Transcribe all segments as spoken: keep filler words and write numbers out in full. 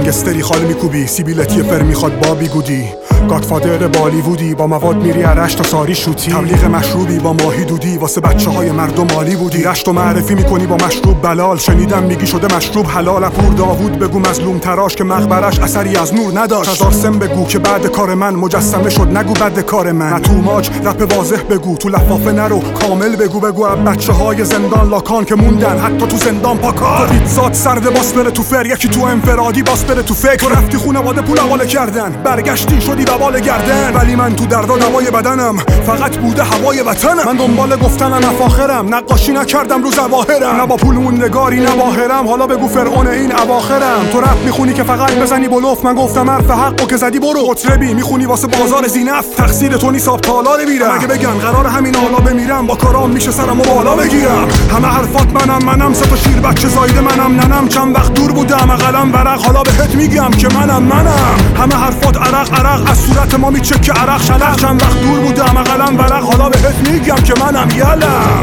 گنگستری خال میکوبی، سیبیلتی فر میخواد با بیگودی، گادفادر بالیوودی، با مواد میری رشت تا ساری شوتی، تبلیغ مشروبی با ماهی دودی، واسه بچه های مردم عالی بودی، رشت و معرفی میکنی با مشروب بلال، شنیدم میگی شده مشروب حلال. پور داوود بگو مظلوم تراش که مقبرش اثری از نور نداشت، هزار سم بگو که بعد کار من مجسمه شد، نگو بعد کار من، نه تو ماج رپ واضح بگو، تو لفافه نرو کامل بگو، بگو اب بچه های زندان لاکان که موندن حتی تو زندان پاکار، تو پیتزات سرد باس بره تو فر، یکی تو انفرادی باس بره تو فکر، تو رفتی خونواده پول حواله کردن، برگشتی شدی ببال گردن، ولی من تو درد و دوای بدنم فقط بوده هوای وطنم، من دنبال گفتنم افاخرم، نقاشی نکردم رو ظواهرم، نه با پولمون نگاری نه باهرم، حالا بگو فرعون این اواخرم، تو رپ میخونی که فقط بزنی بلوف، من گفتم حرف حقو که زدی برو، قطربی میخونی واسه بازار زینف، تقصیر تو نیست آب تالار میرم، اگه بگن قرار همین حالا بمیرم، با کارام میشه سرمو بالا بگیرم، همه حرفات منم منم، سه تا شیر بچه زایده منم ننم، چند وقت دور بودم قلم ورق، حالا بهت میگم که منم منم، همه حرفات عرق عرق از صورت ما میچکه عرق شلق، چند وقت دور بودم قلم ورق، حالا بهت میگم که منم یلم.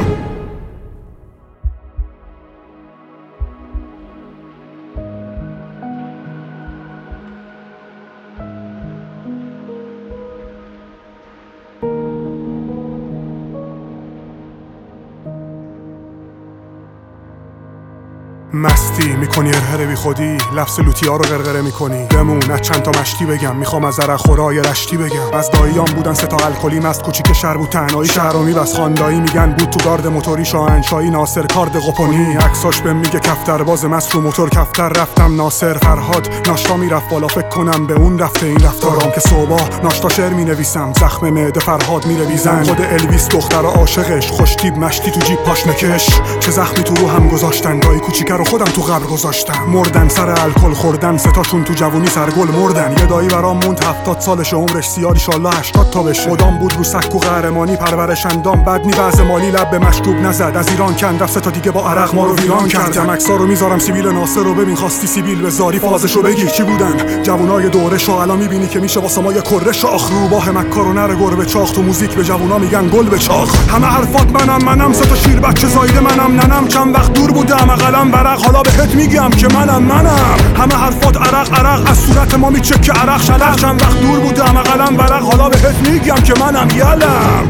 مستی میکنی هرهره بی خودی، لفظ لوتی ها رو غرغره میکنی، بمون از چند تا مشتی بگم، میخوام از عرق خورای رشتی بگم، از داییام بودن سه تا الکلی مست، کوچیک شهر بود تنهایی شهرامی بس خاندایی، میگن بود تو گارد موتوری شاهنشاهی، ناصر کارد قپونی، عکساش بهم میگه کفتر باز مست رو موتور کفتر رفتم، ناصر فرهاد ناشتا میرفت بالا، فکر کنم به اون رفته این رفتارام که صبح ناشتا شعر مینویسم، زخم معده فرهاد میره بیزن، خود الویس دختر عاشقش، خوشتیب مشتی تو جیب پاش نکش، چه زخمی تو رو هم گذاشتن، دایی کوچیک رو خودم تو قبر گذاشتم، مردن سر الکل خوردن، سه تاشون تو جوونی سرگل مردن، یه دایی برام موند هفتاد سالش عمرش زیاد ان شاءالله هشتاد تا بشه، مدام بود رو سک و قهرمانی پرورش اندام، بد نی وضع مالی لب به مشروب نزد، از ایران کند رفت، سه تا دیگه با عرق ما رو ویران کردم، عکسا رو میذارم سیبیل ناصر رو ببین، خواستی سیبیل به زاری فازشو بگیر چی بودن جوونای دورش، الان میبینی که میشه واسه ما یه کره شاخ، رو باه مکار و نره گربه چاخ، تو موزیک به جوونا میگن گل به چاخ، همه حرفات منم منم، سه تا شیر بچه زایده منم ننم، چند وقت دور بودم قلم ورق، حالا بهت میگم که منم منم، همه حرفات عرق عرق از صورت ما میچکه عرق شلق، چند وقت دور بودم قلم ورق، حالا بهت میگم که منم یلم.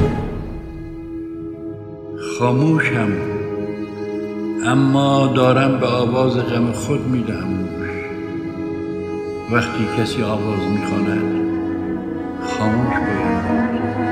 خاموشم اما دارم به آواز غم خود میدهم گوش، وقتی کسی آواز میخواند خاموش باید،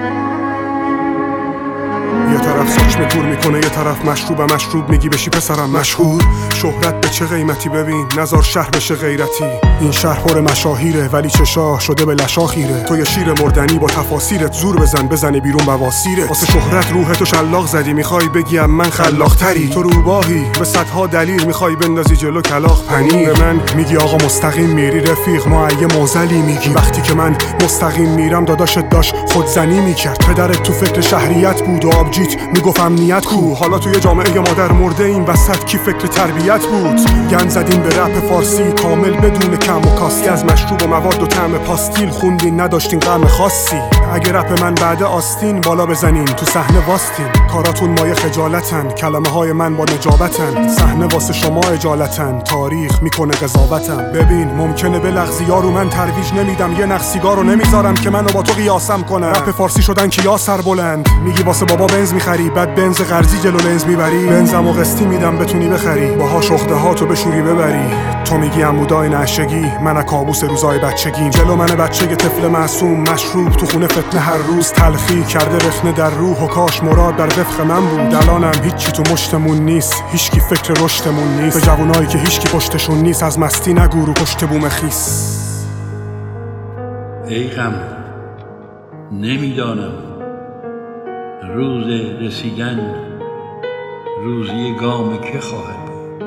یه طرف ساچمه تور میکنه، یه طرف مشروب مشروب میگی بشی پسرم مشهور، شهرت به چه قیمتی ببین نزار شهر بشه غیرتی، این شهر پر مشاهیره ولی چشاه شده به لشاخیره، تو یه شیر مردنی با تفاسیرت، زور بزن بزنی بیرون بواسیرت، واسه شهرت روحتو شلاق زدی، میخوای بگیم من خلاقتری، تو روباهی به صدها دلیل میخوای بندازی جلو کلاغ پنیر، به من میگی آقا مستقیم میری رفیق، ما یه موزلی میگی، وقتی که من مستقیم میرم داداشت داشت خودزنی میکرد، پدرت تو فکر شهریت بود و آبجیت میگفت امنیت کو، حالا توی جامعه مادر مرده این وسط کی فکر تربیت بود، گند زدین به رپ فارسی کامل بدون کم و کاستی، از مشروب و مواد و طعم پاستیل خوندین نداشتین غم خاصی، اگه رپ من بعد آستین بالا بزنین تو صحنه واستین، کاراتون مایه خجالتن، کلمه های من با نجابتن، صحنه واسه شما اجالتن، تاریخ میکنه قضاوتم، ببین ممکنه بلغزی یارو من ترویج نمیدم، یه نخ سیگارو نمیذارم که منو با تو قیاسم کنم، رپ فارسی شدن کیا سر بلند، میگی واسه بابا بنز میخری، بعد بنز قرضی جلو لنز میبری، بنزمو قسطی میدم بتونی بخری، باهاش عقده هاتو بشوری ببری، تو میگی عمودای نشگی، من کابوس روزای بچگیم، جلو من بچه طفل معصوم مشروب تو خونه فتنه هر روز، تلخی کرده رخنه در روح و کاش مراد در وفق من بود، الانم هیچی تو مشتمون نیست، هیچکی فکر رشدمون نیست، به جوونایی که هیچکی پشتشون نیست از مستی نگو رو پشت بوم خیس. ای غم نمیدانم روز رسیدن روزی گام که خواهد بود،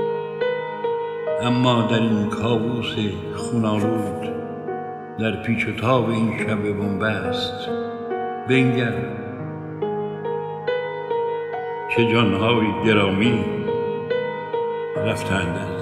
اما در این کابوس خونالود در پیچ و تاب این شب بنبست بنگر چه جانهای گرامی رفتند.